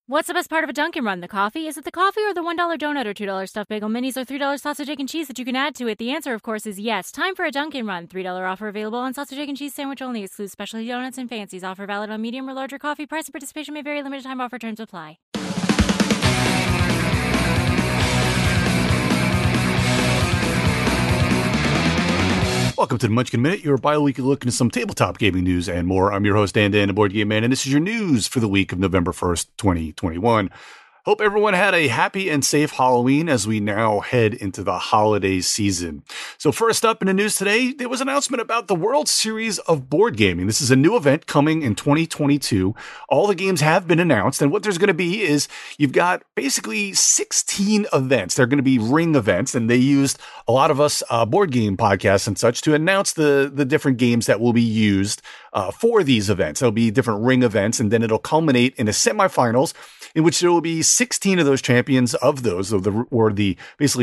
What's the best part of a Dunkin' Run? The coffee? Is it the coffee or the $1 donut or $2 stuffed bagel minis or $3 sausage, egg, and cheese that you can add to it? The answer, of course, is yes. Time for a Dunkin' Run. $3 offer available on sausage, egg, and cheese sandwich only. Excludes specialty donuts and fancies. Offer valid on medium or larger coffee. Price and participation may vary. Limited time offer. Terms apply. Welcome to the Munchkin Minute, your bi-weekly look into some tabletop gaming news and more. I'm your host, Dan, the Board Game Man, and this is your news for the week of November 1st, 2021. Hope everyone had a happy and safe Halloween as we now head into the holiday season. So first up in the news today, there was an announcement about the World Series of Board Gaming. This is a new event coming in 2022. All the games have been announced, and what there's going to be is you've got basically 16 events. They're going to be ring events, and they used a lot of us board game podcasts and such to announce the different games that will be used for these events. There'll be different ring events, and then it'll culminate in the semifinals, in which there will be 16 of those champions of those, the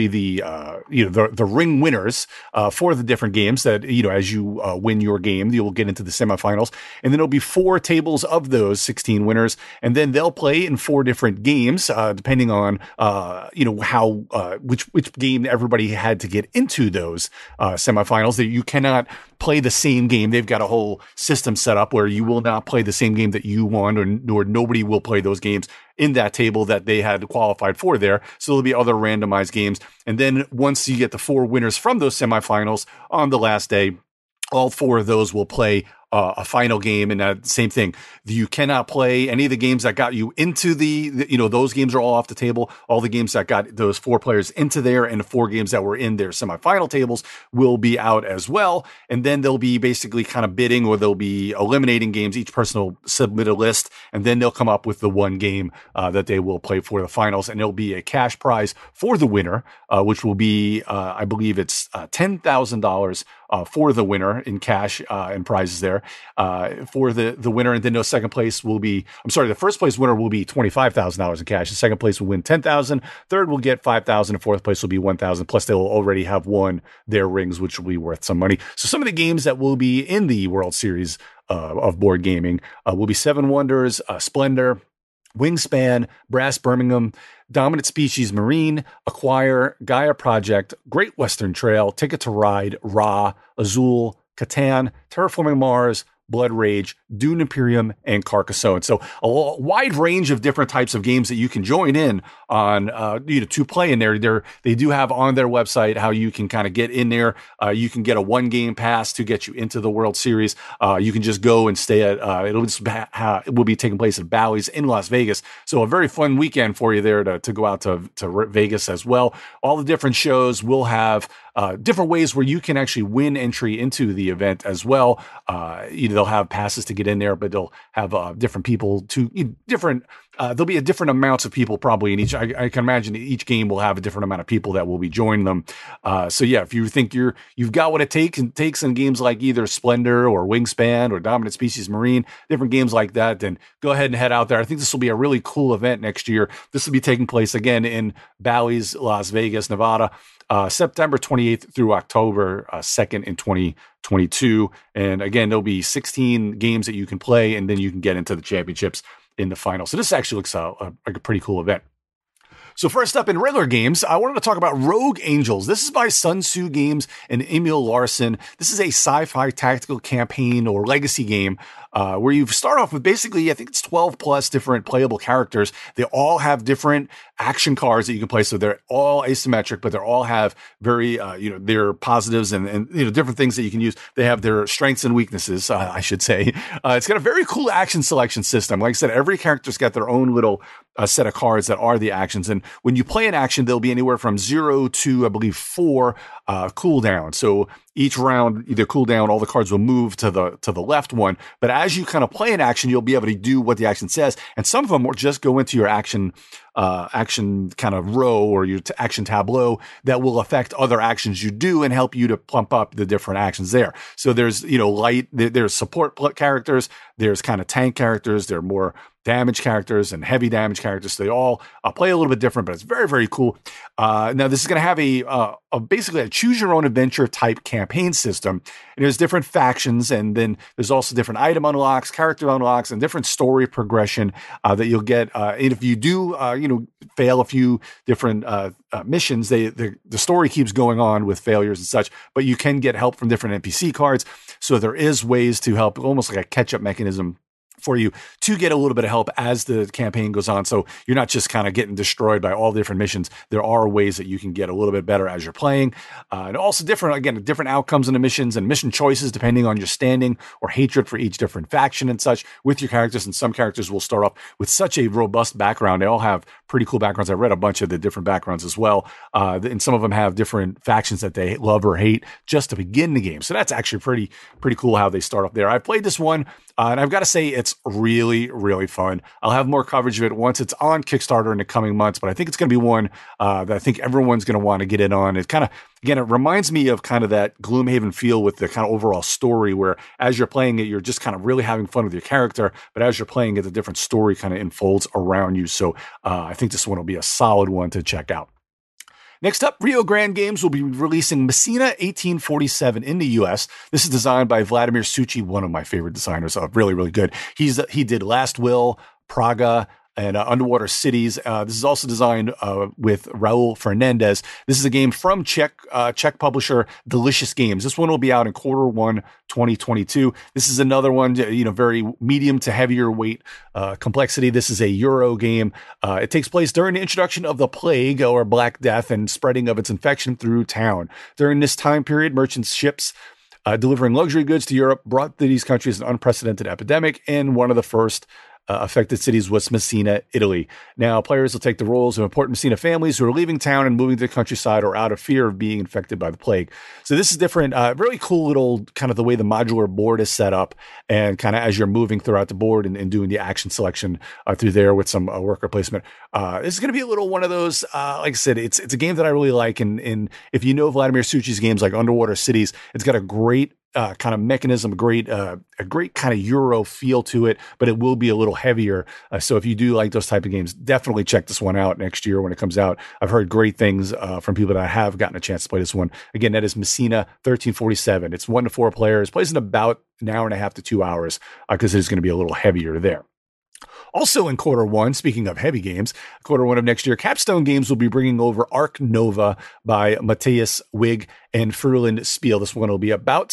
ring winners for the different games that, as you win your game, you'll get into the semifinals. And then there'll be 4 tables of those 16 winners. And then they'll play in 4 different games, depending on, which game everybody had to get into those semifinals. That you cannot play the same game. They've got a whole system set up where you will not play the same game that you won, or nobody will play those games in that table that they had qualified for there. So there'll be other randomized games. And then once you get the 4 winners from those semifinals on the last day, all 4 of those will play a final game. And same thing, you cannot play any of the games that got you into those games are all off the table. All the games that got those 4 players into there and the 4 games that were in their semifinal tables will be out as well. And then they'll be basically kind of bidding, or they'll be eliminating games. Each person will submit a list, and then they'll come up with the one game that they will play for the finals. And there'll be a cash prize for the winner, which will be, I believe it's $10,000 for the winner in cash and prizes there for the winner. And then the first place winner will be $25,000 in cash. The second place will win $10,000. Third will get $5,000. And fourth place will be $1,000. Plus they will already have won their rings, which will be worth some money. So some of the games that will be in the World Series of board gaming will be Seven Wonders, Splendor, Wingspan, Brass Birmingham, Dominant Species Marine, Acquire, Gaia Project, Great Western Trail, Ticket to Ride, Ra, Azul, Catan, Terraforming Mars, Blood Rage, Dune Imperium, and Carcassonne. So a wide range of different types of games that you can join in on, to play in there. They do have on their website how you can kind of get in there. You can get a 1-game pass to get you into the World Series. You can just go and stay at, it will be taking place at Bally's in Las Vegas. So a very fun weekend for you there to go out to Vegas as well. All the different shows will have different ways where you can actually win entry into the event as well. They'll have passes to get in there, but they'll have different people there'll be a different amounts of people probably in each. I can imagine each game will have a different amount of people that will be joining them. So yeah, if you think you've got what it takes in games like either Splendor or Wingspan or Dominant Species Marine, different games like that, then go ahead and head out there. I think this will be a really cool event next year. This will be taking place again in Bally's, Las Vegas, Nevada, September 28th through October 2nd in 2022. And again, there'll be 16 games that you can play, and then you can get into the championships in the final. So this actually looks like a pretty cool event. So first up in regular games, I wanted to talk about Rogue Angels. This is by Sun Tzu Games and Emil Larson. This is a sci-fi tactical campaign or legacy game where you start off with basically, I think it's 12 plus different playable characters. They all have different action cards that you can play. So they're all asymmetric, but they all have very, their positives and different things that you can use. They have their strengths and weaknesses, I should say. It's got a very cool action selection system. Like I said, every character's got their own little set of cards that are the actions. And when you play an action, they'll be anywhere from 0 to, I believe, 4 cooldown. So each round, either cooldown, all the cards will move to the left one. But as you kind of play an action, you'll be able to do what the action says. And some of them will just go into your action kind of row or your action tableau that will affect other actions you do and help you to plump up the different actions there. So there's, there's support characters, there's kind of tank characters, there are more damage characters and heavy damage characters. So they all play a little bit different, but it's very, very cool. Now, this is going to have basically a choose-your-own-adventure type campaign system. And there's different factions, and then there's also different item unlocks, character unlocks, and different story progression that you'll get. And if you do, fail a few different missions, the story keeps going on with failures and such, but you can get help from different NPC cards. So there is ways to help, almost like a catch-up mechanism for you to get a little bit of help as the campaign goes on. So you're not just kind of getting destroyed by all the different missions. There are ways that you can get a little bit better as you're playing. And also different outcomes in the missions and mission choices depending on your standing or hatred for each different faction and such with your characters. And some characters will start off with such a robust background. They all have pretty cool backgrounds. I read a bunch of the different backgrounds as well. And some of them have different factions that they love or hate just to begin the game. So that's actually pretty cool how they start off there. I've played this one, and I've got to say it's really, really fun. I'll have more coverage of it once it's on Kickstarter in the coming months, but I think it's going to be one that I think everyone's going to want to get in on. It kind of, again, it reminds me of kind of that Gloomhaven feel with the kind of overall story where as you're playing it, you're just kind of really having fun with your character, but as you're playing it, the different story kind of unfolds around you. So I think this one will be a solid one to check out. Next up, Rio Grande Games will be releasing Messina 1847 in the US. This is designed by Vladimir Suchy, one of my favorite designers. Really, really good. He did Last Will, Praga, and Underwater Cities. This is also designed with Raul Fernandez. This is a game from Czech publisher Delicious Games. This one will be out in Q1 2022. This is another one, very medium to heavier weight complexity. This is a Euro game. It takes place during the introduction of the plague or Black Death and spreading of its infection through town. During this time period, merchant ships delivering luxury goods to Europe brought to these countries an unprecedented epidemic, and one of the first affected cities was Messina, Italy. Now, players will take the roles of important Messina families who are leaving town and moving to the countryside or out of fear of being infected by the plague. So this is different, really cool little kind of the way the modular board is set up, and kind of as you're moving throughout the board and doing the action selection through there with some worker placement. This is going to be a little one of those, like I said, it's a game that I really like. And if you know Vladimir Suchy's games like Underwater Cities, it's got a great kind of mechanism, a great kind of Euro feel to it, but it will be a little heavier. So if you do like those type of games, definitely check this one out next year when it comes out. I've heard great things from people that have gotten a chance to play this one. Again, that is Messina 1347. It's 1 to 4 players, plays in about an hour and a half to 2 hours because it is going to be a little heavier there. Also in Q1, speaking of heavy games, Q1 of next year, Capstone Games will be bringing over Ark Nova by Matthias Wig and Ferland Spiel. This one will be about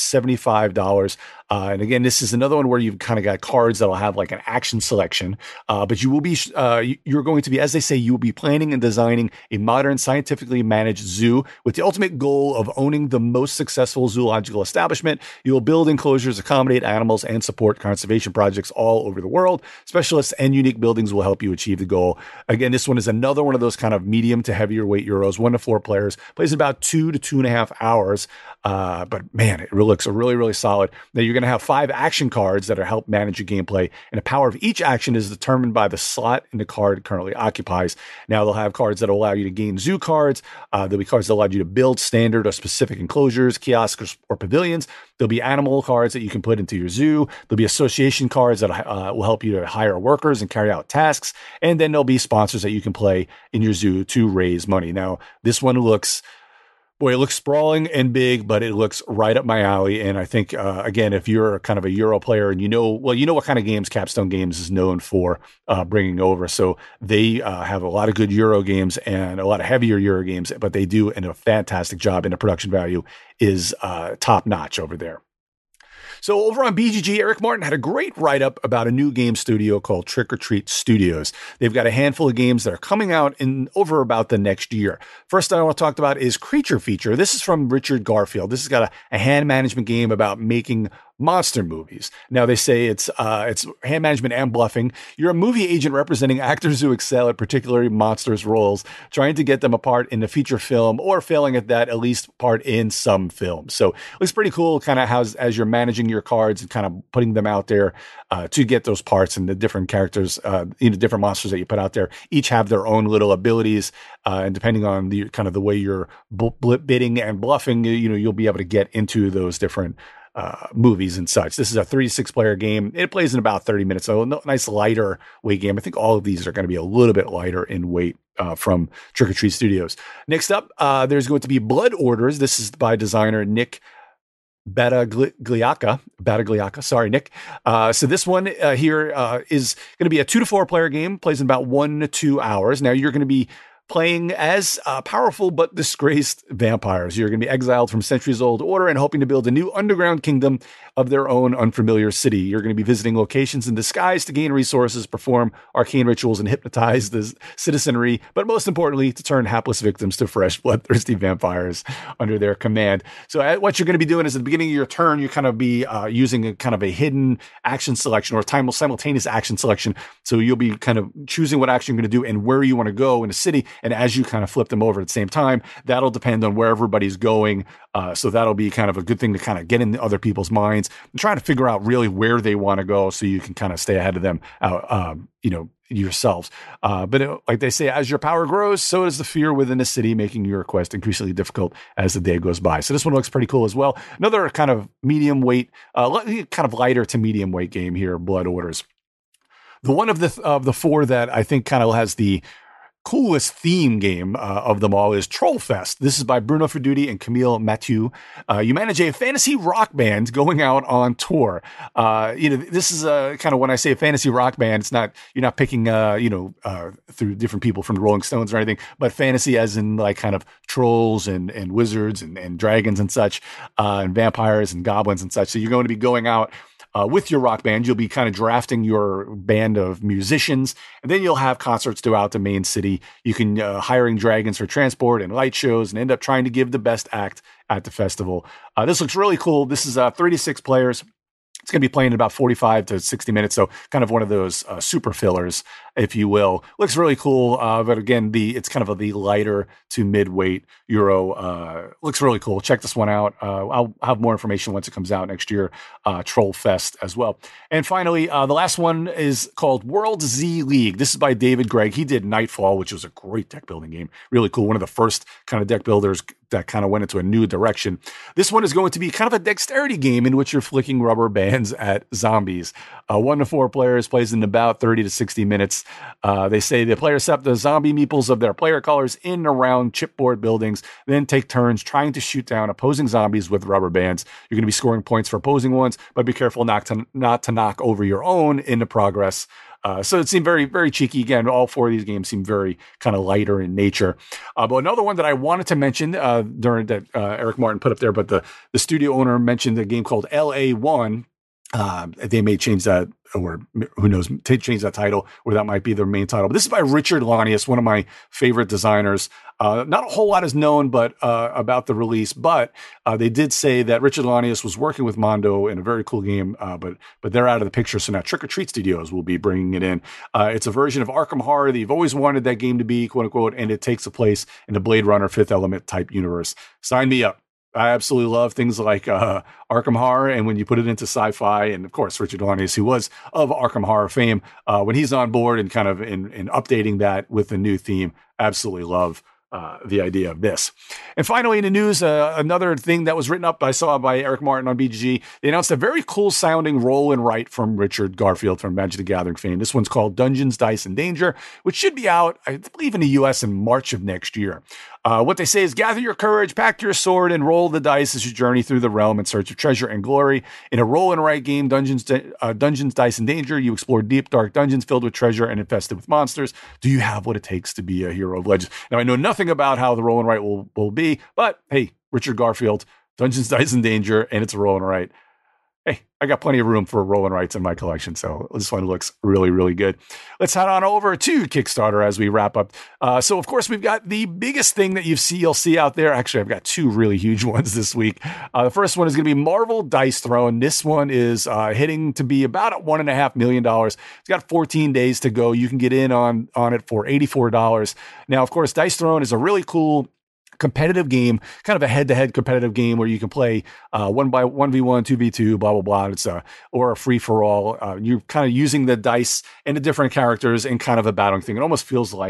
$75. And again, this is another one where you've kind of got cards that'll have like an action selection. But you will be, you're going to be, as they say, you will be planning and designing a modern, scientifically managed zoo with the ultimate goal of owning the most successful zoological establishment. You will build enclosures, accommodate animals, and support conservation projects all over the world. Specialists and unique buildings will help you achieve the goal. Again, this one is another one of those kind of medium to heavier weight Euros, 1 to 4 players, plays about 2 to 2.5 hours. But man, it looks really, really solid. Now you're going to have 5 action cards that are help manage your gameplay, and the power of each action is determined by the slot in the card currently occupies. Now they'll have cards that allow you to gain zoo cards. There'll be cards that allow you to build standard or specific enclosures, kiosks, or pavilions. There'll be animal cards that you can put into your zoo. There'll be association cards that will help you to hire workers and carry out tasks. And then there'll be sponsors that you can play in your zoo to raise money. Now, this one looks sprawling and big, but it looks right up my alley. And I think, again, if you're kind of a Euro player and you know what kind of games Capstone Games is known for bringing over. So they have a lot of good Euro games and a lot of heavier Euro games, but they do a fantastic job, and the production value is top notch over there. So over on BGG, Eric Martin had a great write-up about a new game studio called Trick or Treat Studios. They've got a handful of games that are coming out in over about the next year. First I want to talk about is Creature Feature. This is from Richard Garfield. This has got a hand management game about making monster movies. Now they say it's hand management and bluffing. You're a movie agent representing actors who excel at particularly monstrous roles, trying to get them a part in the feature film, or failing at that, at least part in some film. So it looks pretty cool, kind of as you're managing your cards and kind of putting them out there to get those parts, and the different characters, different monsters that you put out there, each have their own little abilities, and depending on the kind of the way you're bidding and bluffing, you'll be able to get into those different movies and such. This is a 36-player game. It plays in about 30 minutes, so a nice lighter weight game. I think all of these are going to be a little bit lighter in weight from Trick or Treat Studios. Next up, there's going to be Blood Orders. This is by designer Nick Battagliacca. Sorry, Nick. So this one here is going to be a 2 to 4 player game, plays in about 1 to 2 hours. Now you're going to be playing as powerful but disgraced vampires. You're going to be exiled from centuries-old order and hoping to build a new underground kingdom of their own unfamiliar city. You're going to be visiting locations in disguise to gain resources, perform arcane rituals, and hypnotize the citizenry, but most importantly, to turn hapless victims to fresh, bloodthirsty vampires under their command. So what you're going to be doing is at the beginning of your turn, you kind of be using a kind of a hidden action selection or simultaneous action selection. So you'll be kind of choosing what action you're going to do and where you want to go in a city. And as you kind of flip them over at the same time, that'll depend on where everybody's going. So that'll be kind of a good thing to kind of get in other people's minds and trying to figure out really where they want to go so you can kind of stay ahead of them, yourselves. But like they say, as your power grows, so does the fear within the city, making your quest increasingly difficult as the day goes by. So this one looks pretty cool as well. Another kind of medium weight, kind of lighter to medium weight game here, Blood Orders. The one of the 4 that I think kind of has the coolest theme game of them all is Trollfest. This is by Bruno Ferduti and Camille Mathieu. You manage a fantasy rock band going out on tour. This is kind of when I say a fantasy rock band, it's not, you're not picking, through different people from the Rolling Stones or anything, but fantasy as in like kind of trolls and wizards and dragons and such, and vampires and goblins and such. So you're going to be going out with your rock band. You'll be kind of drafting your band of musicians, and then you'll have concerts throughout the main city. You can hiring dragons for transport and light shows and end up trying to give the best act at the festival. This looks really cool. This is 36 players. It's going to be playing in about 45 to 60 minutes. So kind of one of those super fillers, if you will. Looks really cool. But again, it's kind of the lighter to mid-weight Euro. Looks really cool. Check this one out. I'll have more information once it comes out next year. Trollfest as well. And finally, the last one is called World Z League. This is by David Gregg. He did Nightfall, which was a great deck building game. Really cool. One of the first kind of deck builders that kind of went into a new direction. This one is going to be kind of a dexterity game in which you're flicking rubber bands at zombies. 1 to 4 players, plays in about 30 to 60 minutes. They say the players set the zombie meeples of their player colors in and around chipboard buildings, then take turns trying to shoot down opposing zombies with rubber bands. You're going to be scoring points for opposing ones, but be careful not to knock over your own in the progress. So it seemed very, very cheeky. Again, all 4 of these games seem very kind of lighter in nature. But another one that I wanted to mention during that Eric Martin put up there, but the studio owner mentioned a game called LA1. They may change that, or who knows, change that title, or that might be their main title. But this is by Richard Lanius, one of my favorite designers. Not a whole lot is known, but about the release. But they did say that Richard Lanius was working with Mondo in a very cool game. But they're out of the picture, so now Trick or Treat Studios will be bringing it in. It's a version of Arkham Horror that you've always wanted that game to be, quote unquote, and it takes a place in the Blade Runner Fifth Element type universe. Sign me up. I absolutely love things like Arkham Horror, and when you put it into sci-fi, and of course Richard Lanius, who was of Arkham Horror fame, when he's on board and kind of in updating that with a new theme, absolutely love the idea of this. And finally, in the news, another thing that was written up, I saw by Eric Martin on BGG, they announced a very cool sounding roll and write from Richard Garfield from Magic the Gathering fame. This one's called Dungeons, Dice, and Danger, which should be out, I believe, in the US in March of next year. What they say is gather your courage, pack your sword, and roll the dice as you journey through the realm in search of treasure and glory. In a roll and write game, Dungeons, Dice, and Danger, you explore deep, dark dungeons filled with treasure and infested with monsters. Do you have what it takes to be a hero of legends? Now, I know nothing about how the roll and write will be, but hey, Richard Garfield, Dungeons, Dice, and Danger, and it's a roll and write. Hey, I got plenty of room for roll and writes in my collection, so this one looks really, really good. Let's head on over to Kickstarter as we wrap up. So, of course, we've got the biggest thing that you'll see out there. Actually, I've got 2 really huge ones this week. The first one is going to be Marvel Dice Throne. This one is hitting to be about at $1.5 million. It's got 14 days to go. You can get in on it for $84. Now, of course, Dice Throne is a really cool competitive game, kind of a head-to-head competitive game where you can play 1v1, 2v2, blah, blah, blah. It's or a free-for-all. You're kind of using the dice and the different characters in kind of a battling thing. It almost feels like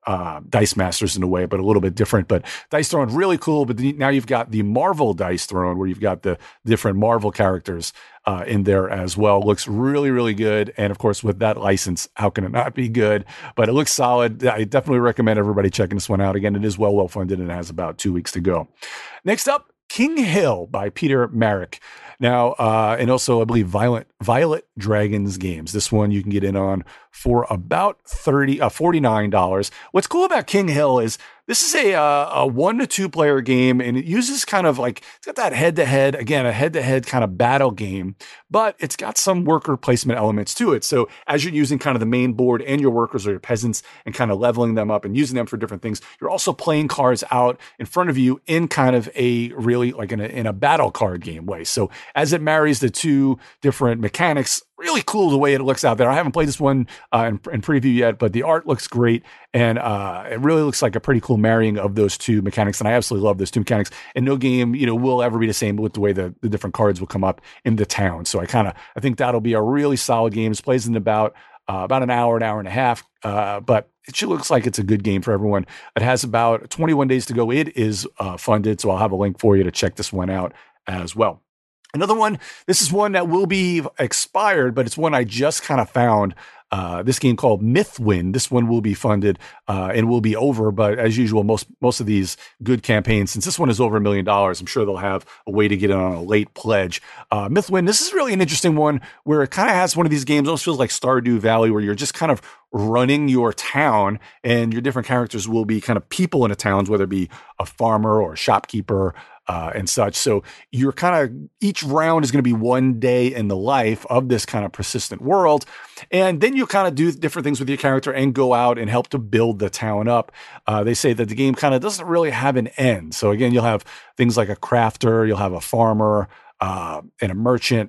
Dice Masters in a way, but a little bit different. But Dice Throne, really cool. But now you've got the Marvel Dice Throne, where you've got the different Marvel characters in there as well. Looks really, really good. And of course, with that license, how can it not be good? But it looks solid. I definitely recommend everybody checking this one out. Again, it is well funded and has about 2 weeks to go. Next up, King Hill by Peter Marek. Now, and also, I believe, Violet Dragons Games. This one you can get in on for about $49. What's cool about King Hill is this is a 1 to 2 player game, and it uses kind of like, it's got that head-to-head, again, a head-to-head kind of battle game, but it's got some worker placement elements to it. So as you're using kind of the main board and your workers or your peasants and kind of leveling them up and using them for different things, you're also playing cards out in front of you in kind of a really like in a battle card game way. So as it marries the two different mechanics, really cool the way it looks out there. I haven't played this one in preview yet, but the art looks great. And it really looks like a pretty cool marrying of those two mechanics. And I absolutely love those two mechanics. And no game, will ever be the same with the way the different cards will come up in the town. So I think that'll be a really solid game. It plays in about an hour and a half. But it looks like it's a good game for everyone. It has about 21 days to go. It is funded. So I'll have a link for you to check this one out as well. Another one, this is one that will be expired, but it's one I just kind of found. This game called Mythwind. This one will be funded and will be over. But as usual, most of these good campaigns, since this one is over $1 million, I'm sure they'll have a way to get it on a late pledge. Mythwind, this is really an interesting one where it kind of has one of these games, almost feels like Stardew Valley, where you're just kind of running your town and your different characters will be kind of people in a town, whether it be a farmer or a shopkeeper, and such. So you're each round is going to be one day in the life of this kind of persistent world. And then you kind of do different things with your character and go out and help to build the town up. They say that the game kind of doesn't really have an end. So again, you'll have things like a crafter, you'll have a farmer, and a merchant,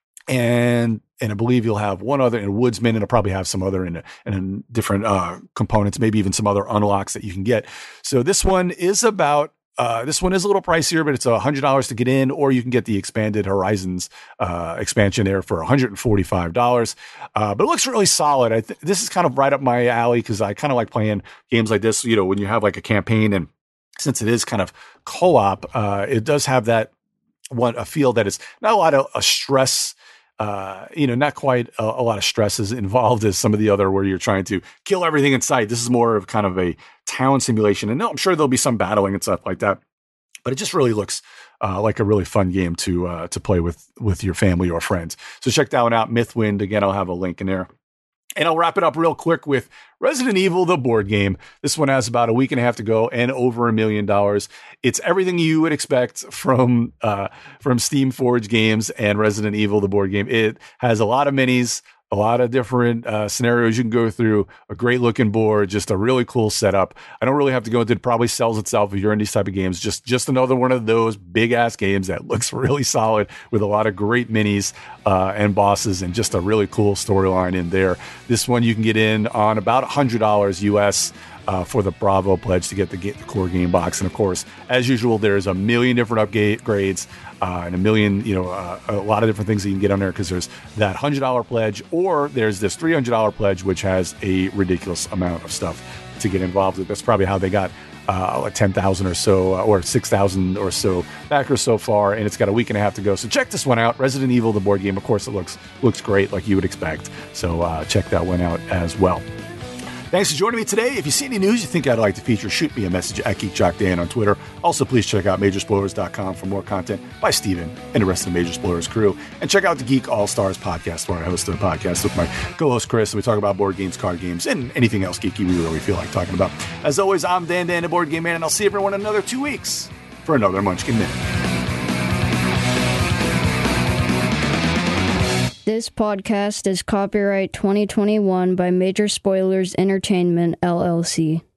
and I believe you'll have one other, and a woodsman, and it'll probably have some other in different components, maybe even some other unlocks that you can get. So this one is about this one is a little pricier, but it's $100 to get in, or you can get the Expanded Horizons expansion there for $145. But it looks really solid. This is kind of right up my alley because I kind of like playing games like this, when you have like a campaign, and since it is kind of co-op, it does have that a feel that it's not a lot of stress. Not quite a lot of stresses involved as some of the other where you're trying to kill everything in sight. This is more of kind of a town simulation. And no, I'm sure there'll be some battling and stuff like that, but it just really looks like a really fun game to play with your family or friends. So check that one out, Mythwind. Again, I'll have a link in there. And I'll wrap it up real quick with Resident Evil, the board game. This one has about a week and a half to go and over $1 million. It's everything you would expect from Steam Forge Games and Resident Evil, the board game. It has a lot of minis, a lot of different scenarios you can go through, a great looking board, just a really cool setup. I don't really have to go into it. It probably sells itself if you're in these type of games. Just another one of those big ass games that looks really solid with a lot of great minis and bosses and just a really cool storyline in there. This one you can get in on about $100 US for the Bravo pledge to get the core game box. And of course, as usual, there's a million different upgrades and a million, a lot of different things that you can get on there because there's that $100 pledge, or there's this $300 pledge, which has a ridiculous amount of stuff to get involved with. That's probably how they got 10,000 or so, or 6,000 or so backers so far, and it's got a week and a half to go. So check this one out, Resident Evil, the board game. Of course, it looks great like you would expect. So check that one out as well. Thanks for joining me today. If you see any news you think I'd like to feature, shoot me a message at GeekJockDan on Twitter. Also, please check out Majorspoilers.com for more content by Steven and the rest of the Major Spoilers crew. And check out the Geek All-Stars podcast, where I host the podcast with my co-host Chris, and we talk about board games, card games, and anything else geeky we really feel like talking about. As always, I'm Dan, the Board Game Man, and I'll see everyone in another 2 weeks for another Munchkin Minute. This podcast is copyright 2021 by Major Spoilers Entertainment, LLC.